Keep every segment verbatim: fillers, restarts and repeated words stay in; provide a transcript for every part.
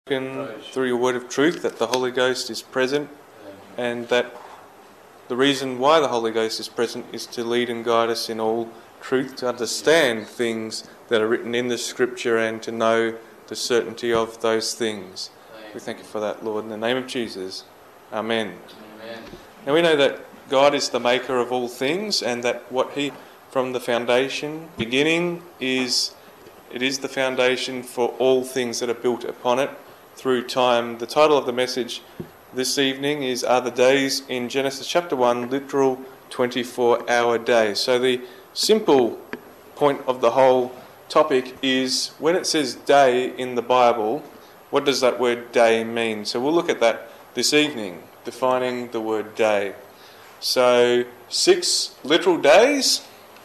Through your word of truth, that the Holy Ghost is present, and that the reason why the Holy Ghost is present is to lead and guide us in all truth, to understand things that are written in the Scripture and to know the certainty of those things. We thank you for that, Lord, in the name of Jesus. Amen. Amen. Now we know that God is the maker of all things, and that what He, from the foundation, beginning, is it is the foundation for all things that are built upon it through time. The title of the message this evening is Are the Days in Genesis chapter one literal twenty-four hour days? So the simple point of the whole topic is when it says day in the Bible, what does that word day mean? So we'll look at that this evening, defining the word day. So six literal days,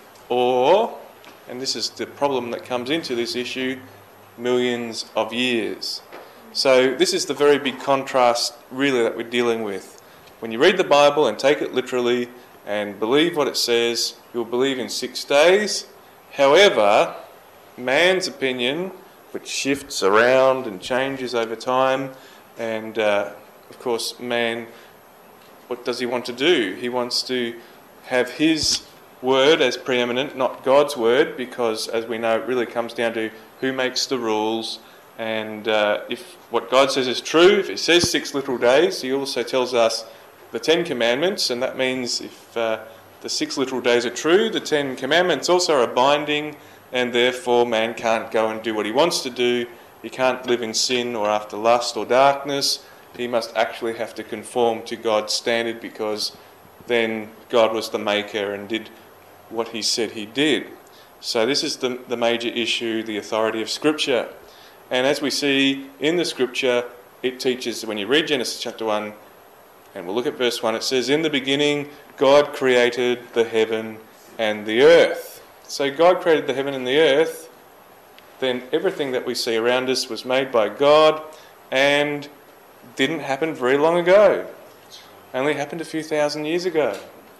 or, and this is the problem that comes into this issue, millions of years. So this is the very big contrast really that we're dealing with. When you read the Bible and take it literally and believe what it says, you'll believe in six days. However, man's opinion, which shifts around and changes over time, and uh, of course man, what does he want to do? He wants to have his word as preeminent, not God's word, because as we know it really comes down to who makes the rules. And uh, if what God says is true, if He says six literal days, He also tells us the Ten Commandments, and that means if uh, the six literal days are true, the Ten Commandments also are binding, and therefore man can't go and do what he wants to do. He can't live in sin or after lust or darkness. He must actually have to conform to God's standard, because then God was the maker and did what He said He did. So this is the, the major issue, the authority of Scripture. And as we see in the Scripture, it teaches, when you read Genesis chapter one, and we'll look at verse one, it says, "In the beginning God created the heaven and the earth." So God created the heaven and the earth, then everything that we see around us was made by God and didn't happen very long ago. Only happened a few thousand years ago.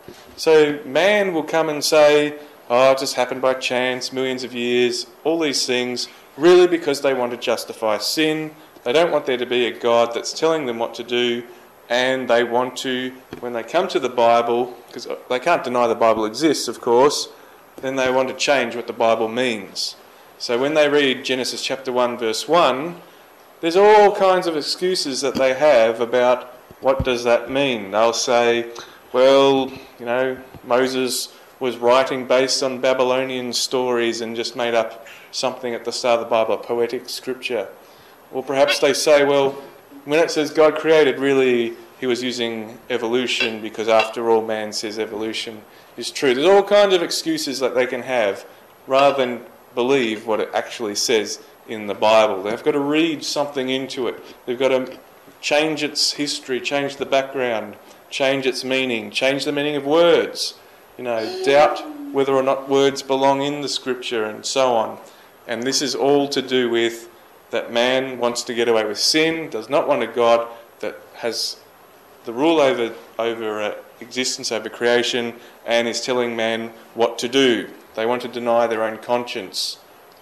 So man will come and say, oh, it just happened by chance, millions of years, all these things, really because they want to justify sin. They don't want there to be a God that's telling them what to do, and they want to, when they come to the Bible, because they can't deny the Bible exists, of course, then they want to change what the Bible means. So when they read Genesis chapter one verse one, there's all kinds of excuses that they have about what does that mean. They'll say, well, you know, Moses was writing based on Babylonian stories and just made up something at the start of the Bible, a poetic scripture. Or perhaps they say, well, when it says God created, really He was using evolution, because after all man says evolution is true. There's all kinds of excuses that they can have rather than believe what it actually says in the Bible. They've got to read something into it. They've got to change its history, change the background, change its meaning, change the meaning of words. You know, doubt whether or not words belong in the Scripture and so on. And this is all to do with that man wants to get away with sin, does not want a God that has the rule over, over uh, existence, over creation, and is telling man what to do. They want to deny their own conscience.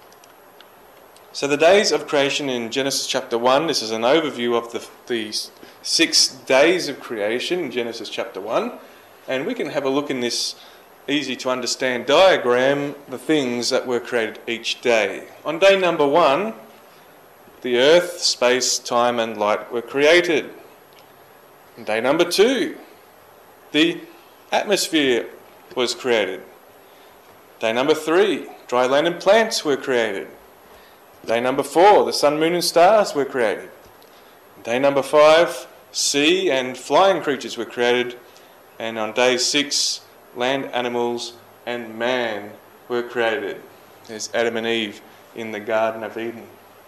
So the days of creation in Genesis chapter one, this is an overview of the, the six days of creation in Genesis chapter one. And we can have a look in this easy to understand diagram, the things that were created each day. On day number one, the earth, space, time and light were created. On day number two, the atmosphere was created. Day number three, dry land and plants were created. Day number four, the sun, moon and stars were created. Day number five, sea and flying creatures were created. And on day six, land animals and man were created. There's Adam and Eve in the Garden of Eden.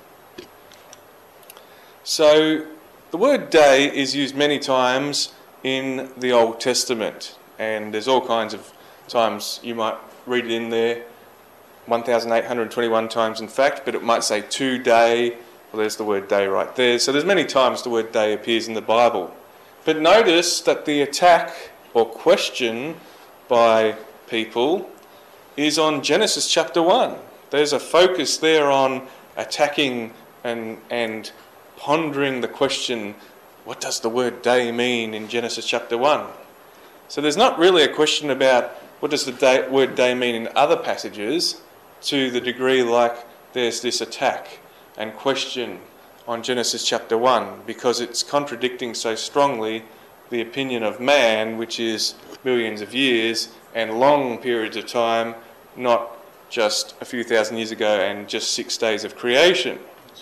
So the word day is used many times in the Old Testament, and there's all kinds of times you might read it in there, one thousand eight hundred twenty-one times in fact, but it might say two day. Well, there's the word day right there. So there's many times the word day appears in the Bible. But notice that the attack or question by people is on Genesis chapter one. There's a focus there on attacking and and pondering the question, what does the word day mean in Genesis chapter one? So there's not really a question about what does the day, word day mean in other passages to the degree like there's this attack and question on Genesis chapter one, because it's contradicting so strongly the opinion of man, which is millions of years and long periods of time, not just a few thousand years ago and just six days of creation.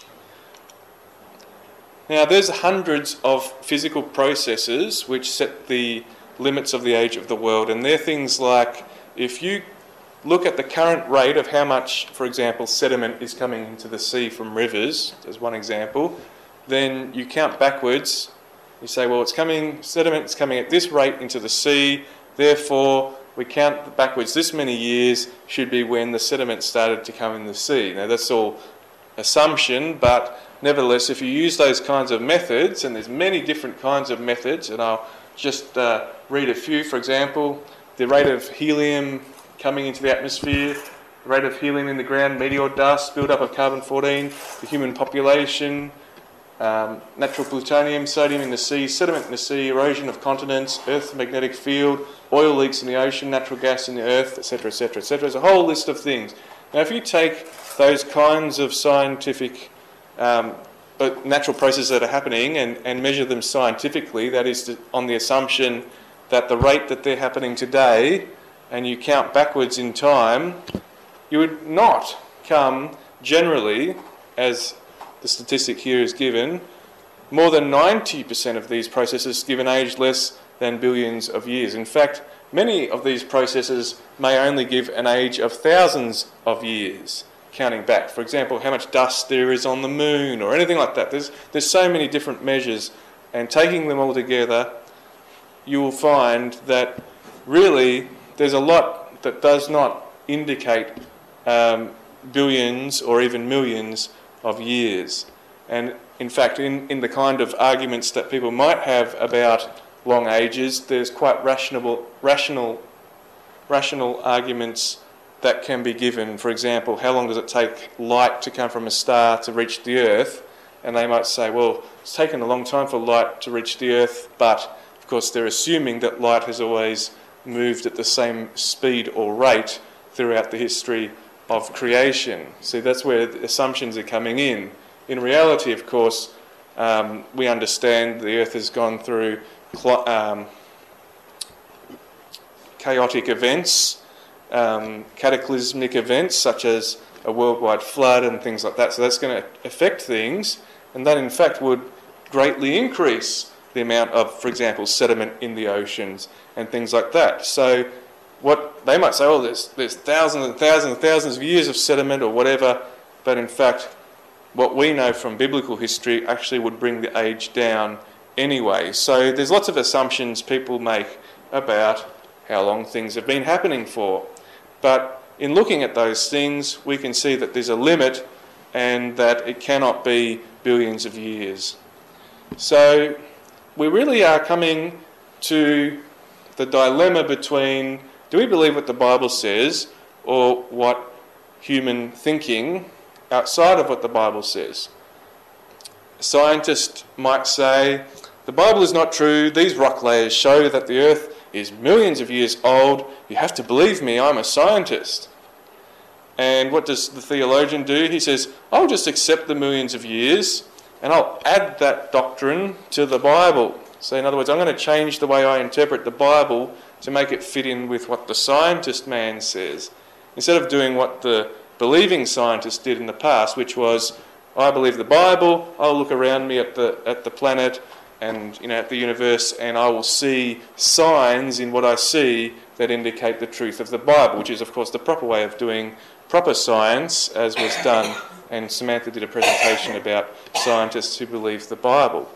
Now, there's hundreds of physical processes which set the limits of the age of the world, and they're things like, if you look at the current rate of how much, for example, sediment is coming into the sea from rivers, as one example, then you count backwards. You say, well, it's coming, sediment is coming at this rate into the sea, therefore we count backwards this many years should be when the sediment started to come in the sea. Now, that's all assumption, but nevertheless, if you use those kinds of methods, and there's many different kinds of methods, and I'll just uh, read a few. For example, the rate of helium coming into the atmosphere, the rate of helium in the ground, meteor dust, build-up of carbon fourteen, the human population, um, natural plutonium, sodium in the sea, sediment in the sea, erosion of continents, Earth's magnetic field, oil leaks in the ocean, natural gas in the earth, et cetera, et cetera, et cetera. There's a whole list of things. Now, if you take those kinds of scientific, um, but natural processes that are happening and, and measure them scientifically, that is to, on the assumption that the rate that they're happening today, and you count backwards in time, you would not come generally, as the statistic here is given, more than ninety percent of these processes give an age less than billions of years. In fact, many of these processes may only give an age of thousands of years, counting back. For example, how much dust there is on the moon or anything like that. There's, there's so many different measures, and taking them all together, you will find that really there's a lot that does not indicate um, billions or even millions of years. And in fact, in, in the kind of arguments that people might have about long ages, there's quite rational, rational, rational arguments that can be given. For example, how long does it take light to come from a star to reach the Earth? And they might say, well, it's taken a long time for light to reach the Earth, but of course they're assuming that light has always moved at the same speed or rate throughout the history of creation. See, that's where the assumptions are coming in. In reality, of course, um, we understand the Earth has gone through cl- um, chaotic events, um, cataclysmic events such as a worldwide flood and things like that. So that's going to affect things, and that in fact would greatly increase the amount of, for example, sediment in the oceans and things like that. So what they might say, oh, there's, there's thousands and thousands and thousands of years of sediment or whatever, but in fact what we know from biblical history actually would bring the age down anyway. So there's lots of assumptions people make about how long things have been happening for. But in looking at those things, we can see that there's a limit and that it cannot be billions of years. So we really are coming to the dilemma between, do we believe what the Bible says or what human thinking outside of what the Bible says? A scientist might say, the Bible is not true, these rock layers show that the earth is millions of years old, you have to believe me, I'm a scientist. And what does the theologian do? He says, I'll just accept the millions of years and I'll add that doctrine to the Bible. So in other words, I'm going to change the way I interpret the Bible to make it fit in with what the scientist man says. Instead of doing what the believing scientists did in the past, which was, I believe the Bible, I'll look around me at the at the planet and you know at the universe, and I will see signs in what I see that indicate the truth of the Bible, which is of course the proper way of doing proper science, as was done, and Samantha did a presentation about scientists who believe the Bible.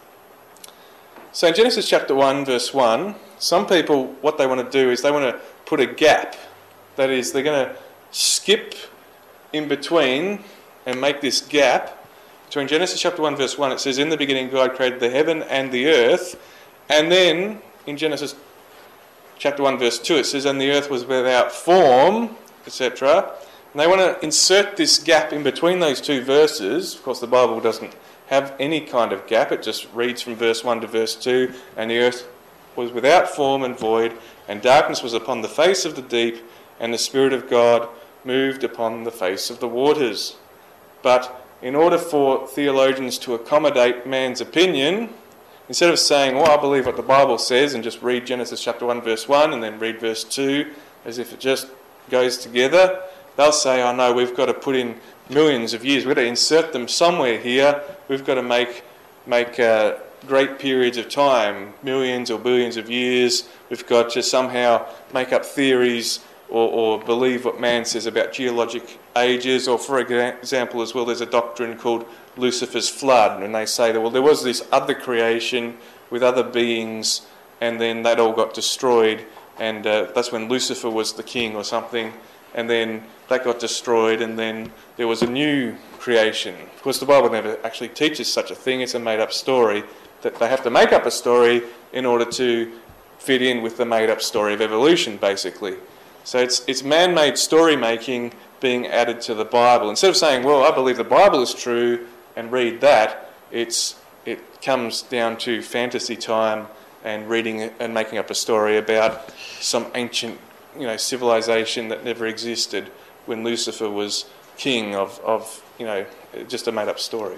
So in Genesis chapter one, verse one, some people, what they want to do is they want to put a gap. That is, they're going to skip in between and make this gap. So in Genesis chapter one, verse one, it says, in the beginning God created the heaven and the earth. And then in Genesis chapter one, verse two, it says, and the earth was without form, et cetera. And they want to insert this gap in between those two verses. Of course, the Bible doesn't have any kind of gap. It just reads from verse one to verse two, and the earth was without form and void, and darkness was upon the face of the deep, and the Spirit of God moved upon the face of the waters. But in order for theologians to accommodate man's opinion, instead of saying, well, I believe what the Bible says, and just read Genesis chapter one, verse one, and then read verse two, as if it just goes together, they'll say, oh no, we've got to put in millions of years. We've got to insert them somewhere here. We've got to make make uh, great periods of time, millions or billions of years. We've got to somehow make up theories or, or believe what man says about geologic ages. Or for example as well, there's a doctrine called Lucifer's flood, and they say that, well, there was this other creation with other beings, and then that all got destroyed, and uh, that's when Lucifer was the king or something, and then that got destroyed, and then there was a new creation. Of course, the Bible never actually teaches such a thing. It's a made-up story, that they have to make up a story in order to fit in with the made-up story of evolution, basically. So it's it's man-made story-making being added to the Bible. Instead of saying, well, I believe the Bible is true, and read that, it's it comes down to fantasy time and reading and making up a story about some ancient, you know, civilization that never existed when Lucifer was king of, of you know, just a made-up story.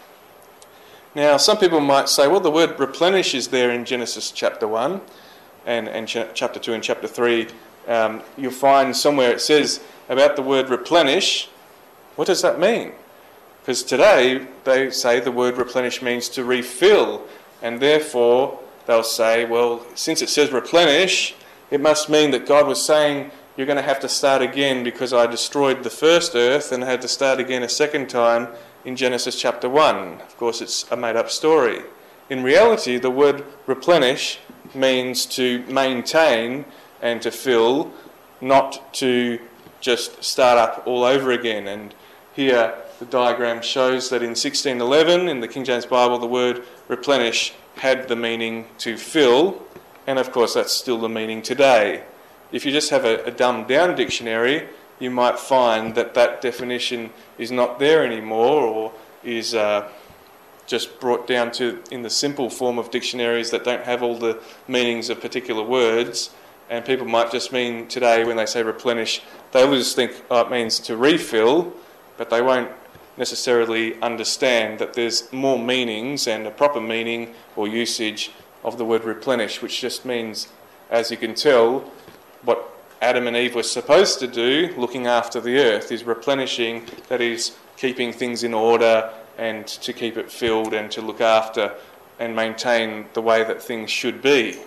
Now, some people might say, well, the word replenish is there in Genesis chapter one and, and ch- chapter two and chapter three. Um, you'll find somewhere it says about the word replenish. What does that mean? Because today they say the word replenish means to refill, and therefore they'll say, well, since it says replenish, it must mean that God was saying, you're going to have to start again because I destroyed the first earth and had to start again a second time in Genesis chapter one. Of course, it's a made-up story. In reality, the word replenish means to maintain and to fill, not to just start up all over again. And here the diagram shows that in sixteen eleven, in the King James Bible, the word replenish had the meaning to fill, and of course that's still the meaning today. If you just have a, a dumbed-down dictionary, you might find that that definition is not there anymore, or is uh, just brought down to in the simple form of dictionaries that don't have all the meanings of particular words. And people might just mean today, when they say replenish, they will just think, oh, it means to refill, but they won't necessarily understand that there's more meanings and a proper meaning or usage of the word replenish, which just means, as you can tell, what Adam and Eve were supposed to do, looking after the earth, is replenishing, that is, keeping things in order and to keep it filled and to look after and maintain the way that things should be.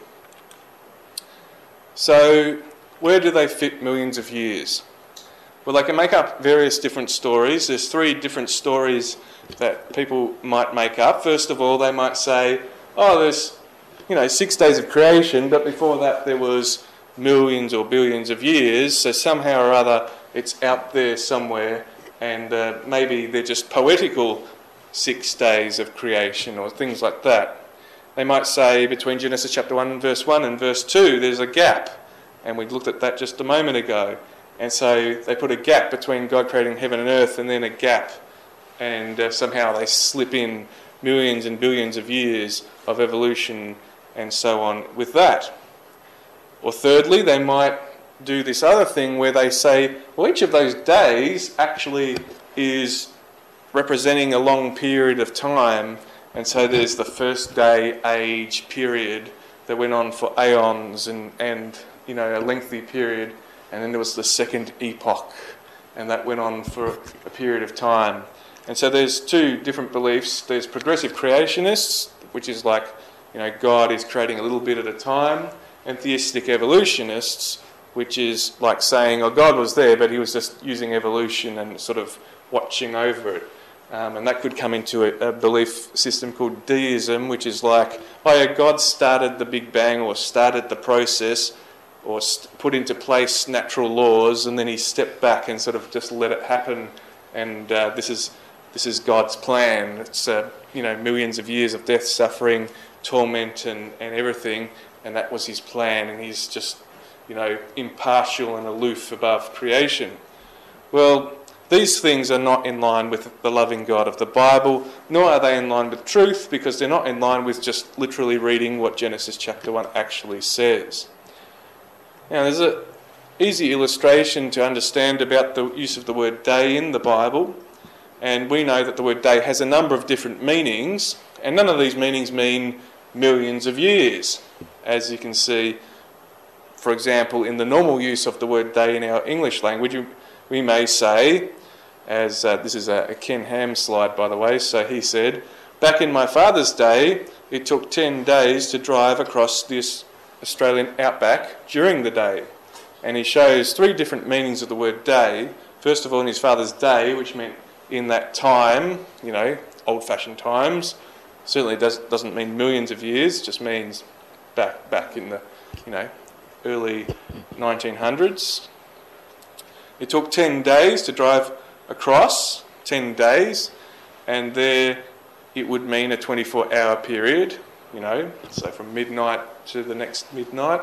So, where do they fit millions of years? Well, they can make up various different stories. There's three different stories that people might make up. First of all, they might say, oh, there's, you know, six days of creation, but before that there was millions or billions of years, so somehow or other it's out there somewhere, and uh, maybe they're just poetical six days of creation or things like that. They might say between Genesis chapter one verse one and verse two there's a gap, and we looked at that just a moment ago, and so they put a gap between God creating heaven and earth and then a gap, and uh, somehow they slip in millions and billions of years of evolution and so on with that. Or thirdly, they might do this other thing where they say, well, each of those days actually is representing a long period of time, and so there's the first day age period that went on for aeons and, and you know, a lengthy period, and then there was the second epoch, and that went on for a period of time. And so there's two different beliefs. There's progressive creationists, which is like, you know, God is creating a little bit at a time, and theistic evolutionists, which is like saying, oh, God was there, but he was just using evolution and sort of watching over it. Um, and that could come into a, a belief system called deism, which is like, oh yeah, God started the Big Bang or started the process or st- put into place natural laws, and then he stepped back and sort of just let it happen. And uh, this is this is God's plan. It's uh, you know, millions of years of death, suffering, torment, and, and everything. And that was his plan, and he's just, you know, impartial and aloof above creation. Well, These things are not in line with the loving God of the Bible, nor are they in line with truth, because they're not in line with just literally reading what Genesis chapter one actually says. Now, there's an easy illustration to understand about the use of the word day in the Bible, and we know that the word day has a number of different meanings, and none of these meanings mean millions of years. As you can see, for example, in the normal use of the word day in our English language, we may say, as uh, this is a, a Ken Ham slide, by the way, so he said, back in my father's day, it took ten days to drive across this Australian outback during the day. And he shows three different meanings of the word day. First of all, in his father's day, which meant in that time, you know, old-fashioned times. Certainly does, doesn't mean millions of years, just means back back in the, you know, early nineteen hundreds. It took ten days to drive across, ten days, and there it would mean a twenty-four hour period, you know, so from midnight to the next midnight,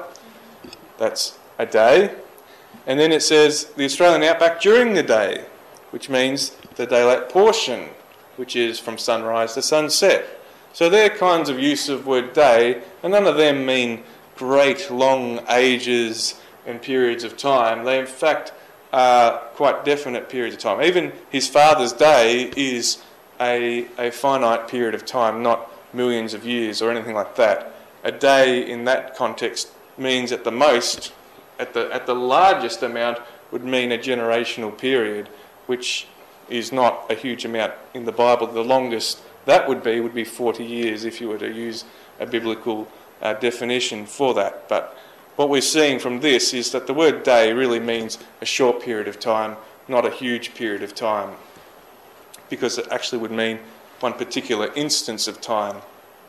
that's a day. And then it says the Australian outback during the day, which means the daylight portion, which is from sunrise to sunset. So they're kinds of use of word day, and none of them mean great long ages and periods of time. They in fact are quite definite periods of time. Even his father's day is a, a finite period of time, not millions of years or anything like that. A day in that context means at the most, at the at the largest amount, would mean a generational period, which is not a huge amount in the Bible. The longest that would be would be forty years if you were to use a biblical uh, definition for that. But what we're seeing from this is that the word day really means a short period of time, not a huge period of time, because it actually would mean one particular instance of time.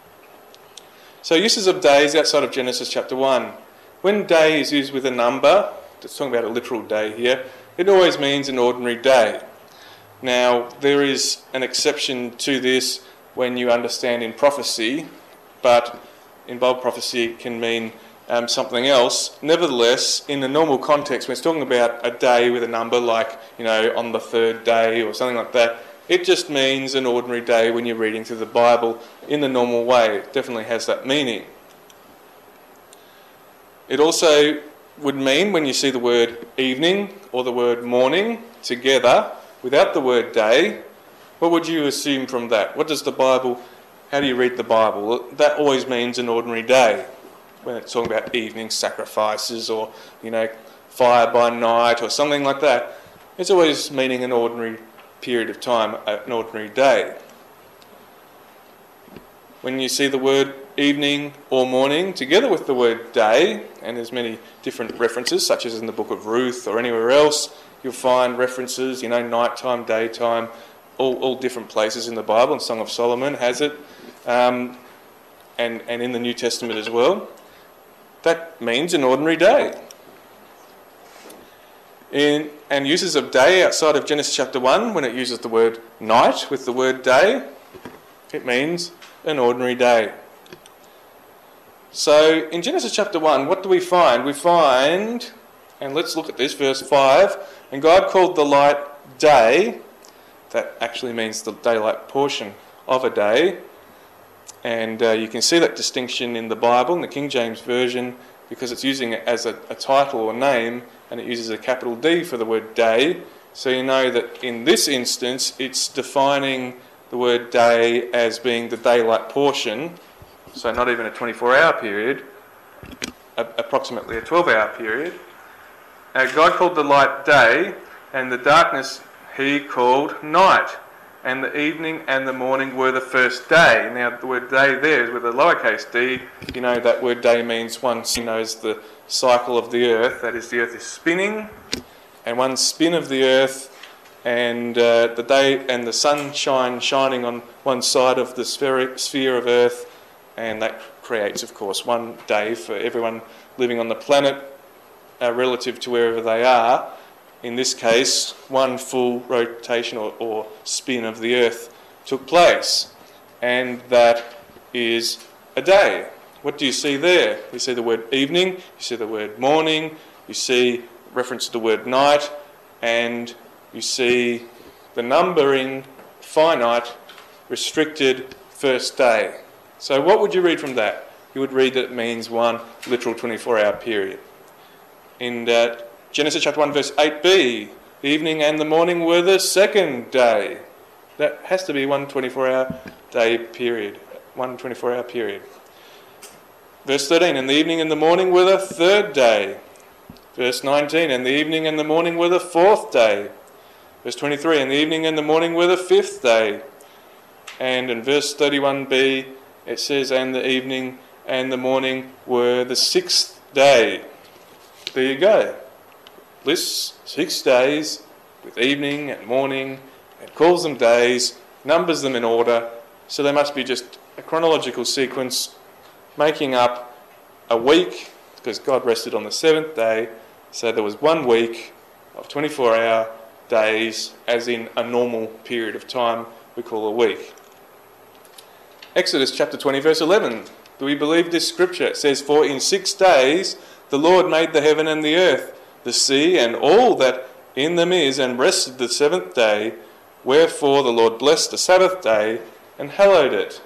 So uses of days outside of Genesis chapter one. When day is used with a number, it's talking about a literal day here, it always means an ordinary day. Now, there is an exception to this when you understand in prophecy, but in Bible prophecy it can mean um, something else. Nevertheless, in the normal context, when it's talking about a day with a number like, you know, on the third day or something like that, it just means an ordinary day when you're reading through the Bible in the normal way. It definitely has that meaning. It also would mean, when you see the word evening or the word morning together, without the word day, what would you assume from that? What does the Bible, how do you read the Bible? That always means an ordinary day. When it's talking about evening sacrifices or, you know, fire by night or something like that, it's always meaning an ordinary period of time, an ordinary day. When you see the word evening or morning together with the word day, and there's many different references, such as in the book of Ruth or anywhere else, you'll find references, you know, nighttime, daytime, all, all different places in the Bible, and Song of Solomon has it, um, and, and in the New Testament as well. That means an ordinary day. In, and uses of day outside of Genesis chapter one, when it uses the word night with the word day, it means an ordinary day. So in Genesis chapter one, what do we find? We find, and let's look at this, verse five, and God called the light day. That actually means the daylight portion of a day. And uh, you can see that distinction in the Bible, in the King James Version, because it's using it as a, a title or name, and it uses a capital D for the word day. So you know that in this instance, it's defining the word day as being the daylight portion, so not even a twenty-four hour period, a, approximately a twelve hour period. Uh, God called the light day, and the darkness he called night. And the evening and the morning were the first day. Now, the word day there is with a lowercase d. You know that word day means one knows the cycle of the earth. That is, the earth is spinning, and one spin of the earth, and uh, the day and the sunshine shining on one side of the sphere, sphere of earth, and that creates, of course, one day for everyone living on the planet uh, relative to wherever they are. In this case, one full rotation or, or spin of the earth took place, and that is a day. What do you see there? You see the word evening, you see the word morning, you see reference to the word night, and you see the numbering, finite, restricted first day. So what would you read from that? You would read that it means one literal twenty-four hour period. In uh, Genesis chapter one verse eight b, the evening and the morning were the second day. That has to be one twenty-four hour day period. One twenty-four hour period. Verse thirteen, and the evening and the morning were the third day. Verse nineteen, and the evening and the morning were the fourth day. Verse twenty-three, and the evening and the morning were the fifth day. And in verse thirty-one b, it says, and the evening and the morning were the sixth day. There you go. Lists six days with evening and morning. It calls them days, numbers them in order. So they must be just a chronological sequence making up a week, because God rested on the seventh day. So there was one week of twenty-four hour days, as in a normal period of time we call a week. Exodus chapter twenty verse eleven. Do we believe this scripture? It says, for in six days the Lord made the heaven and the earth, the sea and all that in them is, and rested the seventh day. Wherefore the Lord blessed the Sabbath day and hallowed it.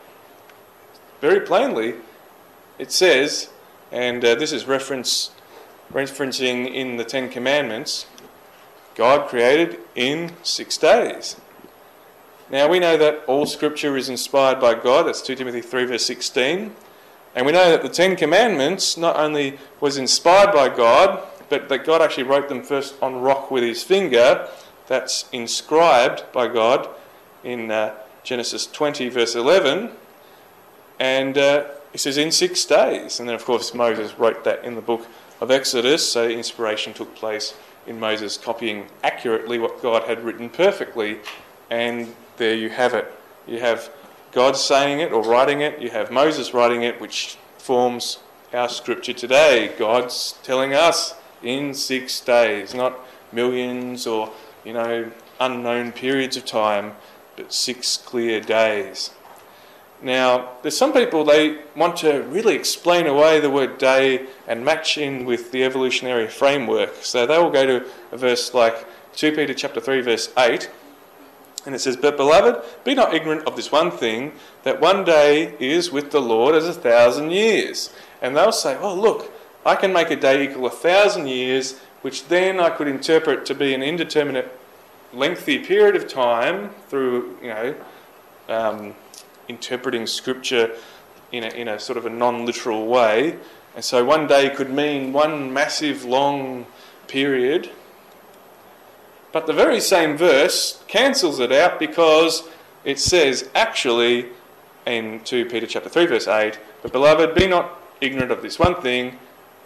Very plainly it says, and uh, this is reference, referencing in the Ten Commandments, God created in six days. Now we know that all scripture is inspired by God. That's Second Timothy three verse sixteen. And we know that the Ten Commandments not only was inspired by God, but that God actually wrote them first on rock with his finger. That's inscribed by God in uh, Genesis twenty verse eleven. And uh, it says in six days. And then of course Moses wrote that in the book of Exodus, so inspiration took place in Moses copying accurately what God had written perfectly. And there you have it. You have God saying it or writing it. You have Moses writing it, which forms our scripture today. God's telling us in six days, not millions or, you know, unknown periods of time, but six clear days. Now, there's some people, they want to really explain away the word day and match in with the evolutionary framework. So they will go to a verse like Second Peter chapter three verse eight, and it says, but beloved, be not ignorant of this one thing, that one day is with the Lord as a thousand years. And they'll say, oh look, I can make a day equal a thousand years, which then I could interpret to be an indeterminate lengthy period of time through, you know, um, interpreting scripture in a, in a sort of a non-literal way. And so one day could mean one massive long period. But the very same verse cancels it out, because it says actually in Second Peter chapter three verse eight, but beloved, be not ignorant of this one thing,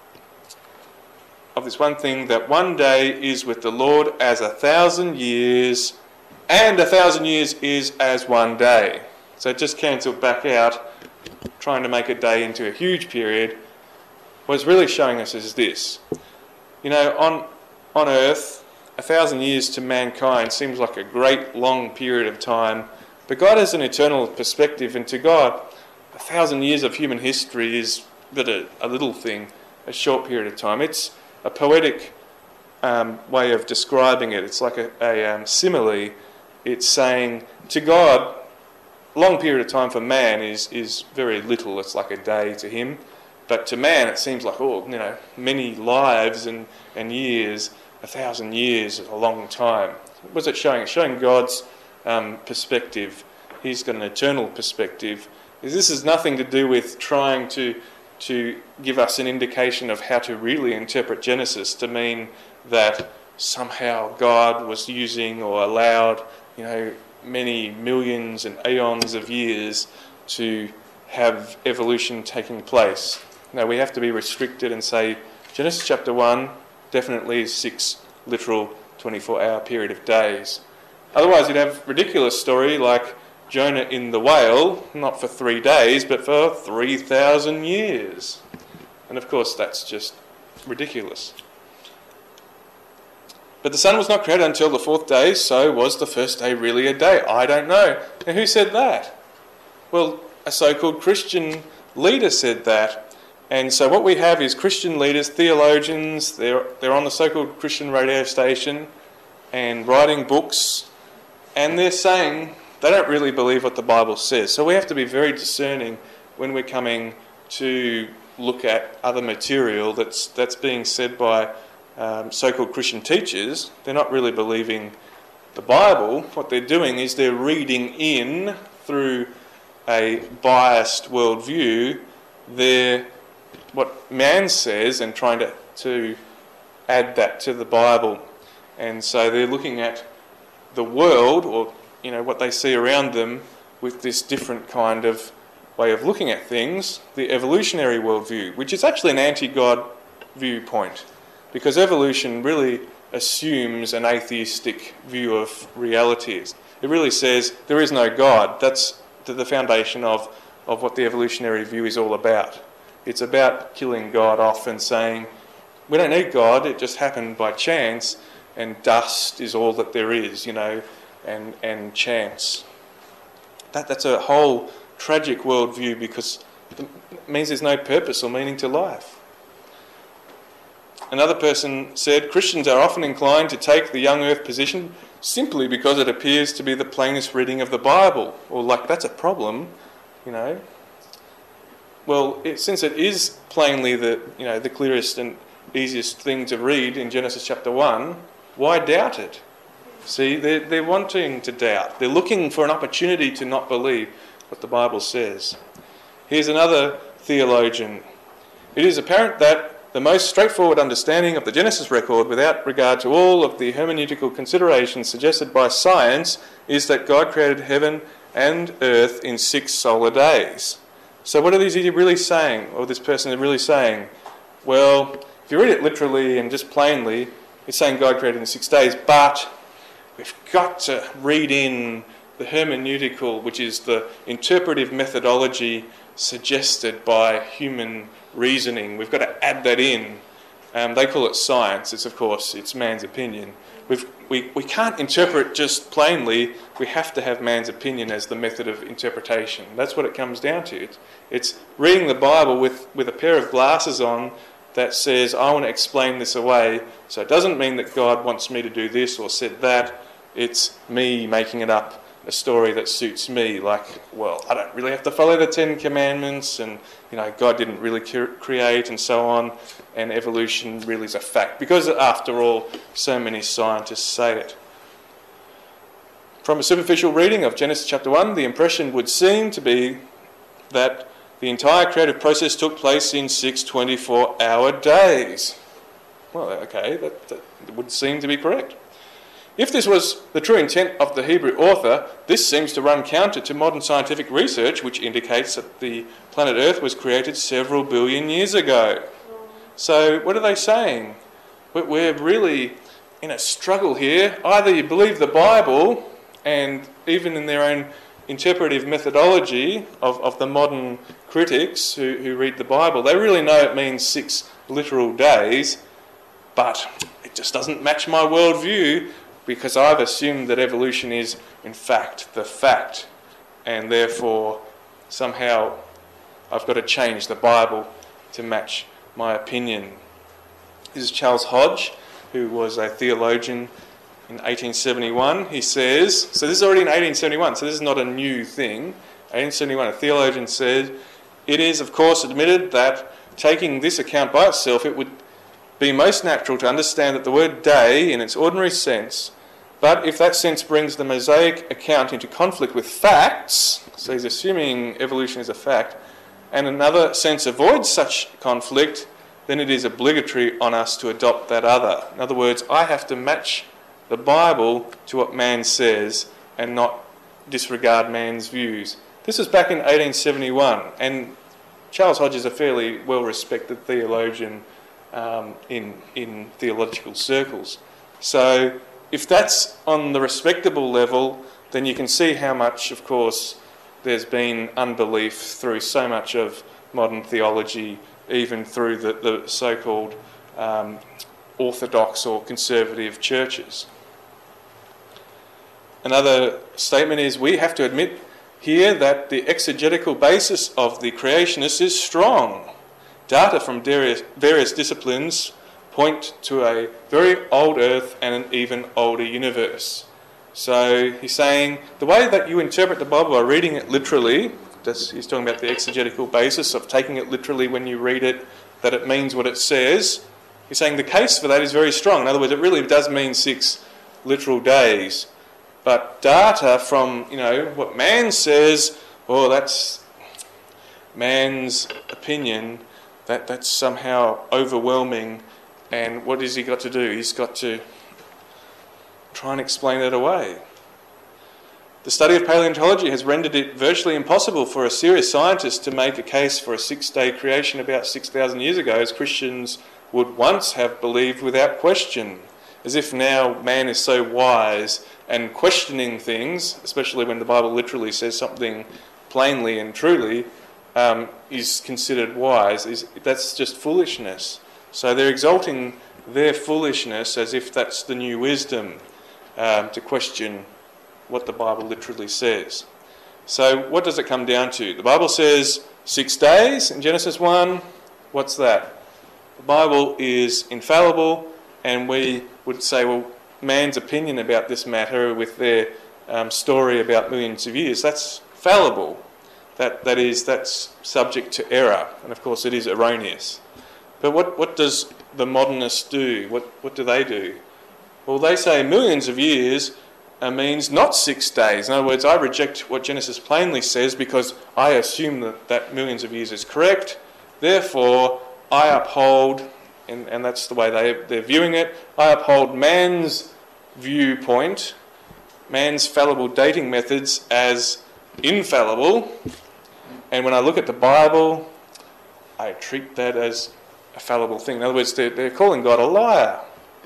of this one thing, that one day is with the Lord as a thousand years, and a thousand years is as one day. So it just cancelled back out, trying to make a day into a huge period. What it's really showing us is this. You know, on on earth, a thousand years to mankind seems like a great long period of time, but God has an eternal perspective, and to God, a thousand years of human history is but a, a little thing, a short period of time. It's a poetic um, way of describing it. It's like a, a um, simile. It's saying, to God, a long period of time for man is, is very little. It's like a day to him. But to man, it seems like, oh, you know, many lives and, and years. A thousand years is a long time. What's it showing? It's showing God's um, perspective. He's got an eternal perspective. This has nothing to do with trying to to give us an indication of how to really interpret Genesis, to mean that somehow God was using or allowed, you know, many millions and eons of years to have evolution taking place. No, we have to be restricted and say Genesis chapter one definitely is six literal twenty-four hour period of days. Otherwise you'd have a ridiculous story like Jonah in the whale, not for three days, but for three thousand years. And of course that's just ridiculous. But the sun was not created until the fourth day, so was the first day really a day? I don't know. Now who said that? Well, a so-called Christian leader said that. And so what we have is Christian leaders, theologians, they're, they're on the so-called Christian radio station and writing books And they're saying they don't really believe what the Bible says. So we have to be very discerning when we're coming to look at other material that's that's being said by um, so-called Christian teachers. They're not really believing the Bible. What they're doing is they're reading in through a biased worldview their what man says and trying to, to add that to the Bible. And so they're looking at the world, or you know what they see around them, with this different kind of way of looking at things, the evolutionary worldview, which is actually an anti-God viewpoint, because evolution really assumes an atheistic view of realities. It really says there is no God. That's the foundation of, of what the evolutionary view is all about. It's about killing God off and saying, we don't need God, it just happened by chance, and dust is all that there is, you know, and, and chance. That That's a whole tragic worldview, because it means there's no purpose or meaning to life. Another person said, Christians are often inclined to take the young earth position simply because it appears to be the plainest reading of the Bible. Or like, that's a problem, you know. Well, it, since it is plainly the, you know, the clearest and easiest thing to read in Genesis chapter one, why doubt it? See, they're, they're wanting to doubt. They're looking for an opportunity to not believe what the Bible says. Here's another theologian. It is apparent that the most straightforward understanding of the Genesis record, without regard to all of the hermeneutical considerations suggested by science, is that God created heaven and earth in six solar days. So what are these really saying, or this person is really saying? Well, if you read it literally and just plainly, it's saying God created in six days, but we've got to read in the hermeneutical, which is the interpretive methodology suggested by human reasoning. We've got to add that in. Um, they call it science. It's, of course, it's man's opinion. We've, we, we can't interpret just plainly. We have to have man's opinion as the method of interpretation. That's what it comes down to. It's, it's reading the Bible with, with a pair of glasses on that says, I want to explain this away. So it doesn't mean that God wants me to do this or said that. It's me making it up, a story that suits me. Like, well, I don't really have to follow the Ten Commandments, and you know, God didn't really create, and so on, and evolution really is a fact, because after all, so many scientists say it. From a superficial reading of Genesis chapter one, the impression would seem to be that the entire creative process took place in six twenty-four hour days. Well, okay, that, that would seem to be correct. If this was the true intent of the Hebrew author, this seems to run counter to modern scientific research, which indicates that the planet Earth was created several billion years ago. So what are they saying? We're really in a struggle here. Either you believe the Bible, and even in their own interpretive methodology of, of the modern critics who, who read the Bible, they really know it means six literal days, but it just doesn't match my worldview, because I've assumed that evolution is, in fact, the fact, and therefore somehow I've got to change the Bible to match my opinion. This is Charles Hodge, who was a theologian in eighteen seventy-one. He says, so this is already in eighteen seventy-one, so this is not a new thing. eighteen seventy-one, a theologian said, it is, of course, admitted that taking this account by itself, it would be most natural to understand that the word day in its ordinary sense, but if that sense brings the Mosaic account into conflict with facts, so he's assuming evolution is a fact, and another sense avoids such conflict, then it is obligatory on us to adopt that other. In other words, I have to match the Bible to what man says and not disregard man's views. This was back in eighteen seventy-one, and Charles Hodge is a fairly well-respected theologian Um, in in theological circles. So if that's on the respectable level, then you can see how much, of course, there's been unbelief through so much of modern theology, even through the, the so-called um, orthodox or conservative churches. Another statement is, we have to admit here that the exegetical basis of the creationists is strong. Data from various, various disciplines point to a very old Earth and an even older universe. So he's saying the way that you interpret the Bible by reading it literally, that's, he's talking about the exegetical basis of taking it literally when you read it, that it means what it says. He's saying the case for that is very strong. In other words, it really does mean six literal days. But data from, you know, what man says, oh, that's man's opinion, that, that's somehow overwhelming. And what has he got to do? He's got to try and explain it away. The study of paleontology has rendered it virtually impossible for a serious scientist to make a case for a six-day creation about six thousand years ago, as Christians would once have believed without question. As if now man is so wise and questioning things, especially when the Bible literally says something plainly and truly, um, is considered wise. Is that's just foolishness. So they're exalting their foolishness as if that's the new wisdom, um, to question what the Bible literally says. So what does it come down to? The Bible says six days in Genesis one. What's that? The Bible is infallible, and we would say, well, man's opinion about this matter with their um, story about millions of years, that's fallible. That that is, that's subject to error, and of course it is erroneous. But what, what does the modernists do? What what do they do? Well, they say millions of years uh, means not six days. In other words, I reject what Genesis plainly says because I assume that, that millions of years is correct. Therefore, I uphold, and, and that's the way they, they're viewing it, I uphold man's viewpoint, man's fallible dating methods as infallible. And when I look at the Bible, I treat that as a fallible thing. In other words, they're, they're calling God a liar.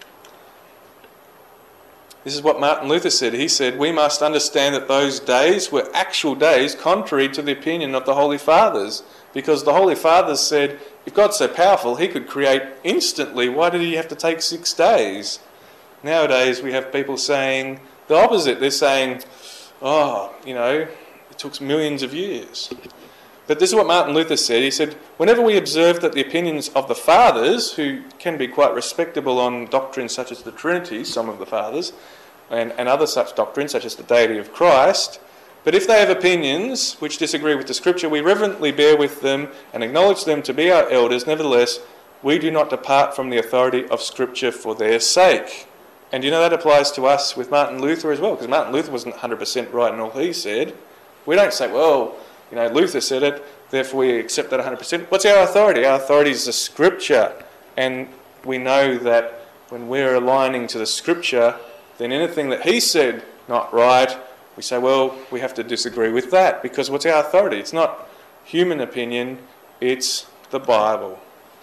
This is what Martin Luther said. He said, we must understand that those days were actual days contrary to the opinion of the Holy Fathers, because the Holy Fathers said, if God's so powerful, he could create instantly. Why did he have to take six days? Nowadays, we have people saying the opposite. They're saying, oh, you know, it took millions of years. But this is what Martin Luther said. He said, whenever we observe that the opinions of the fathers, who can be quite respectable on doctrines such as the Trinity, some of the fathers, and, and other such doctrines such as the deity of Christ, but if they have opinions which disagree with the Scripture, we reverently bear with them and acknowledge them to be our elders. Nevertheless, we do not depart from the authority of Scripture for their sake. And you know that applies to us with Martin Luther as well, because Martin Luther wasn't one hundred percent right in all he said. We don't say, well, you know, Luther said it, therefore we accept that one hundred percent. What's our authority? Our authority is the Scripture. And we know that when we're aligning to the Scripture, then anything that he said not right, we say, well, we have to disagree with that, because what's our authority? It's not human opinion, it's the Bible.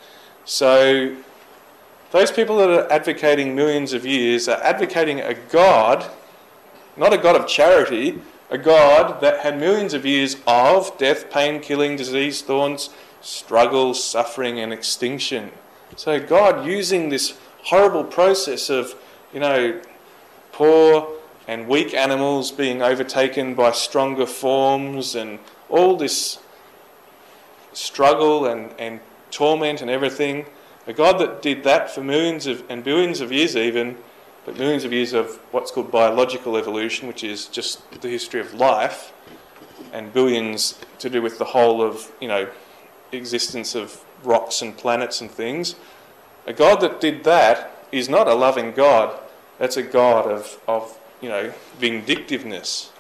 So those people that are advocating millions of years are advocating a God, not a God of charity, a God that had millions of years of death, pain, killing, disease, thorns, struggle, suffering and extinction. So God using this horrible process of, you know, poor and weak animals being overtaken by stronger forms and all this struggle and, and torment and everything. A God that did that for millions of and billions of years even, but millions of years of what's called biological evolution, which is just the history of life, and billions to do with the whole of, you know, existence of rocks and planets and things. A God that did that is not a loving God. That's a God of, of you know, vindictiveness.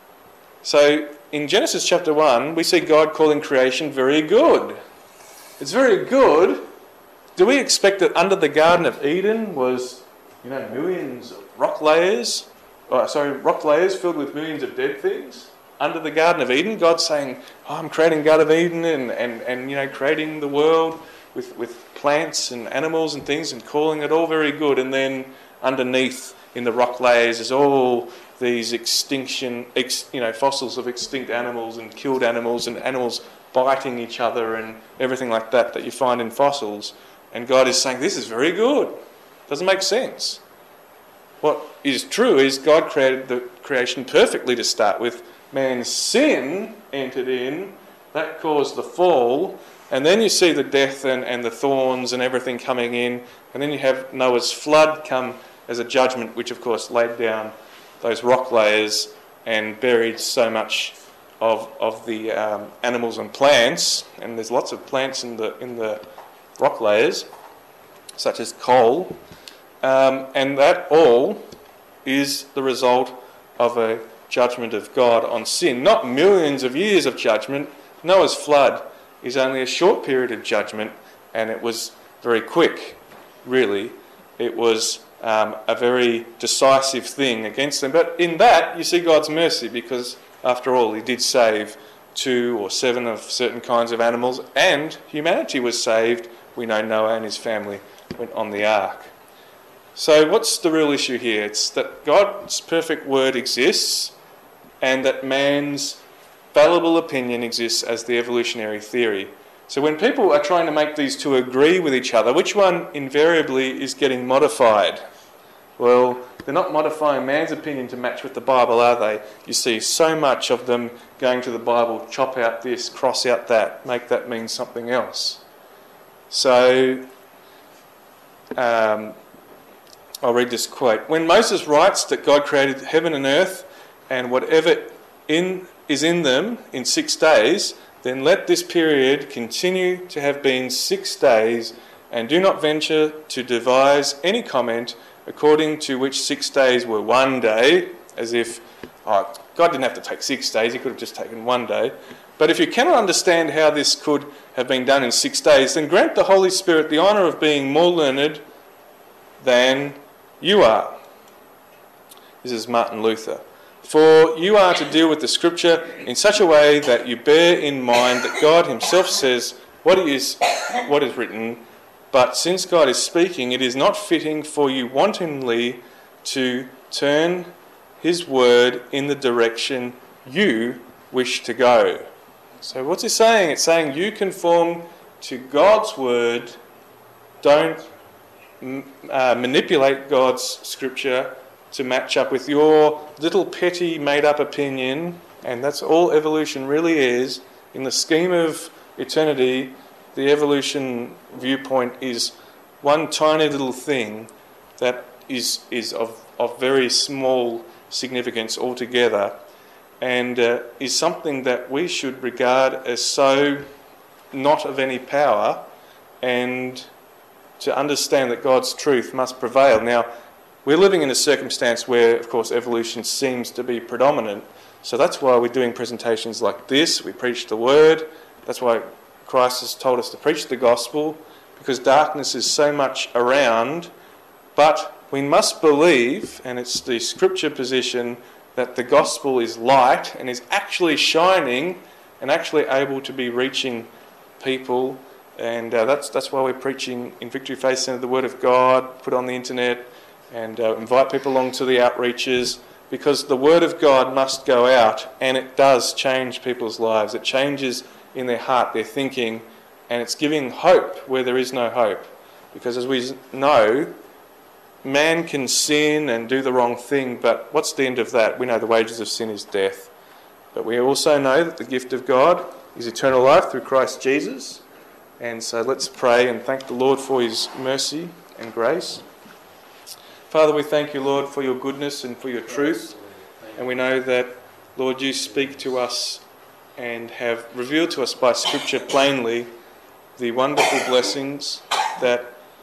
So in Genesis chapter one, we see God calling creation very good. It's very good. Do we expect that under the Garden of Eden was, you know, millions of rock layers? Oh, sorry, rock layers filled with millions of dead things? Under the Garden of Eden, God's saying, oh, I'm creating Garden of Eden and, and, and you know, creating the world with, with plants and animals and things and calling it all very good. And then underneath in the rock layers is all these extinction, ex, you know, fossils of extinct animals and killed animals and animals biting each other and everything like that that you find in fossils. And God is saying, this is very good. Doesn't make sense. What is true is God created the creation perfectly to start with. Man's sin entered in, that caused the fall, and then you see the death and, and the thorns and everything coming in, and then you have Noah's flood come as a judgment, which of course laid down those rock layers and buried so much of of the um, animals and plants. And there's lots of plants in the in the rock layers, such as coal, um, and that all is the result of a judgment of God on sin. Not millions of years of judgment. Noah's flood is only a short period of judgment, and it was very quick, really. It was um, a very decisive thing against them. But in that, you see God's mercy, because, after all, he did save two or seven of certain kinds of animals, and humanity was saved. We know Noah and his family went on the ark. So what's the real issue here? It's that God's perfect word exists, and that man's fallible opinion exists as the evolutionary theory. So when people are trying to make these two agree with each other, which one invariably is getting modified? Well, they're not modifying man's opinion to match with the Bible, are they? You see so much of them going to the Bible, chop out this, cross out that, make that mean something else. So, um, I'll read this quote. When Moses writes that God created heaven and earth and whatever in is in them in six days, then let this period continue to have been six days, and do not venture to devise any comment according to which six days were one day, as if oh, God didn't have to take six days, he could have just taken one day. But if you cannot understand how this could have been done in six days, then grant the Holy Spirit the honour of being more learned than you are. This is Martin Luther. For you are to deal with the Scripture in such a way that you bear in mind that God himself says what is what is written, but since God is speaking, it is not fitting for you wantonly to turn his word in the direction you wish to go. So what's he saying? It's saying you conform to God's word, don't uh, manipulate God's Scripture to match up with your little petty made-up opinion, and that's all evolution really is. In the scheme of eternity, the evolution viewpoint is one tiny little thing that is is of, of very small significance altogether, and uh, is something that we should regard as so not of any power, and to understand that God's truth must prevail. Now, we're living in a circumstance where, of course, evolution seems to be predominant. So that's why we're doing presentations like this. We preach the word. That's why Christ has told us to preach the gospel, because darkness is so much around. But we must believe, and it's the scripture position, that the gospel is light and is actually shining and actually able to be reaching people. And uh, that's that's why we're preaching in Victory Faith Centre the Word of God, put on the internet, and uh, invite people along to the outreaches, because the Word of God must go out, and it does change people's lives. It changes in their heart, their thinking, and it's giving hope where there is no hope. Because as we know, man can sin and do the wrong thing, but what's the end of that? We know the wages of sin is death. But we also know that the gift of God is eternal life through Christ Jesus. And so let's pray and thank the Lord for his mercy and grace. Father, we thank you, Lord, for your goodness and for your truth. And we know that, Lord, you speak to us and have revealed to us by Scripture plainly the wonderful blessings, that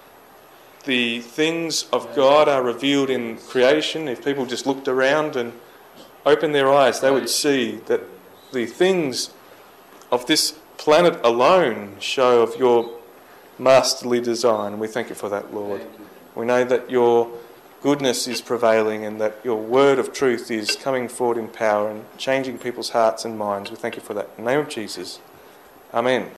the things of God are revealed in creation. If people just looked around and opened their eyes, they would see that the things of this planet alone show of your masterly design. And we thank you for that, Lord. We know that your goodness is prevailing and that your word of truth is coming forward in power and changing people's hearts and minds. We thank you for that. In the name of Jesus. Amen.